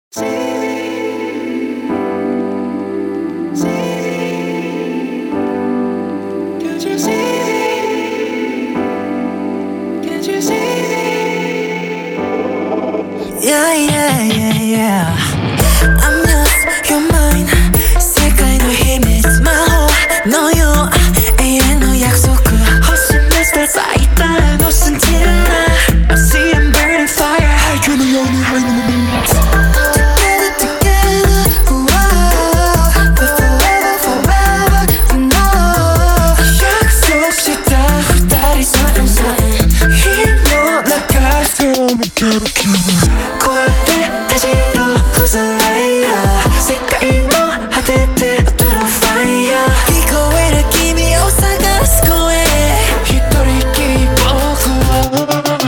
Yeah, yeah, yeah, yeah. I'm yours, you're mine. 색깔의 힘이 스마호 너요 AN의 약속을 허신 몇 쌓이다 무슨 티를 나 I see I'm burning fire I can only hide in the moonlight Together, together, whoa But forever, forever, you know 약속시다 후다리 서른서른 힘도 나가 처음에 괴롭히는 고요해 다시도 웃어라야 색깔이 뭐 하듯해 어떤 fire 이거 왜 느낌이 오사가스고해 휘도리끼리 보고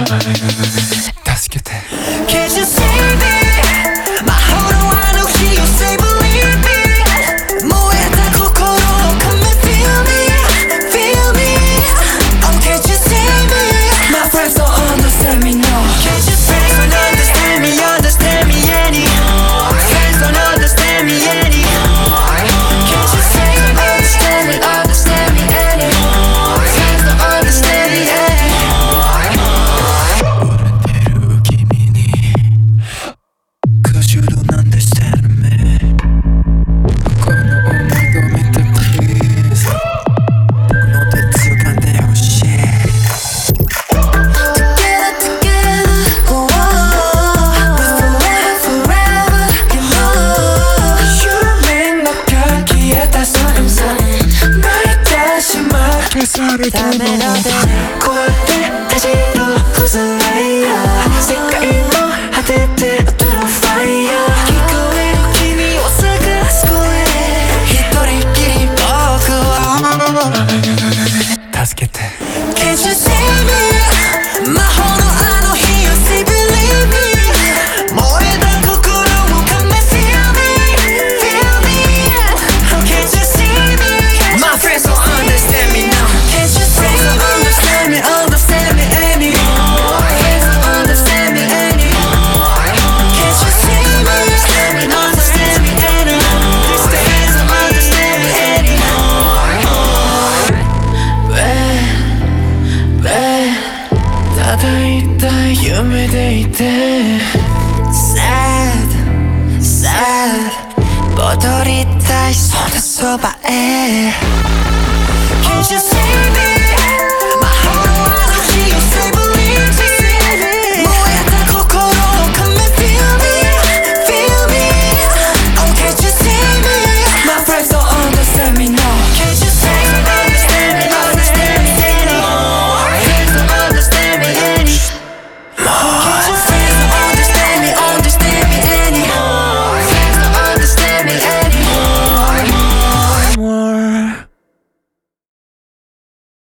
다스겠대 Can't you see me? My whole I know she you say believe me 뭐에다 코코로 come and feel me Oh can't you see me? My friends don't understand me no Can't you see me? Understand me anymore Friends don't understand me anymore Can't you see me? Understand me anymore Friends don't understand me anymore 오랜 대로 기민이 Cause you don't understand me Gonna 오늘도 믿게 please 너도 들어간대 oh shit Together, together, whoa We're forever, you know You make my 가기에 다 서른서른 날 다시 말 회사를 담에 너는 고요해 다시도 웃어라야 색깔이 뭐 하듯해 어떤 fire 이거 왜 느낌이 오사가스고해 휘도리끼리 보고 다스겠대 Can't you see me? My whole I know he you say believe me 뭐에다 거꾸로 come and feel me How can't you see me? My friends don't understand me now Can't you see me? Understand me anymore Friends don't understand me anymore Can't you see me? Understand me anymore Friends don't understand me anymore 왜 닫아있다 유미돼 있대 Sad 뻗어리다 이 손에 쏘바에 Can't you see me?